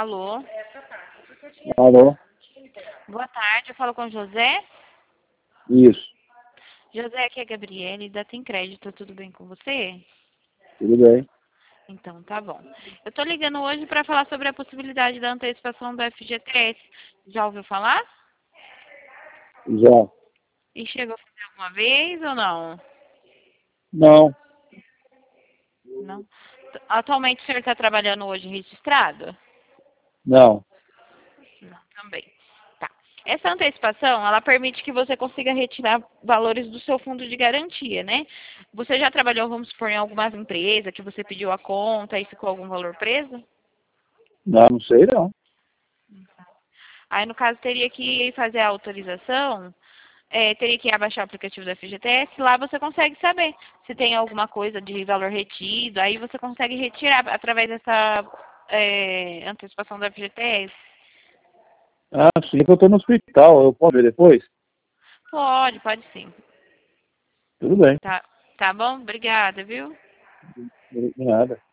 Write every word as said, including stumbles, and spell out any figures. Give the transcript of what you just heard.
Alô? Alô? Boa tarde, eu falo com o José. Isso, José, aqui é a Gabriele, da Tem Crédito, tudo bem com você? tudo bem. Então, tá bom. Eu tô ligando hoje para falar sobre a possibilidade da antecipação do F G T S. Já ouviu falar? Já. E chegou a fazer alguma vez ou não? Não, Não. Atualmente o senhor está trabalhando hoje registrado? não. Não, também. Tá. Essa antecipação, ela permite que você consiga retirar valores do seu fundo de garantia, né? Você já trabalhou, vamos supor, em algumas empresas que você pediu a conta e ficou algum valor preso? Não, não sei não. Aí, no caso, teria que fazer a autorização, é, teria que abaixar o aplicativo do F G T S, lá você consegue saber se tem alguma coisa de valor retido, aí você consegue retirar através dessa é, antecipação do F G T S. Ah, sim, que eu tô no hospital. Eu posso ver depois? Pode, pode sim. Tudo bem. Tá, tá bom? Obrigada, viu? De nada.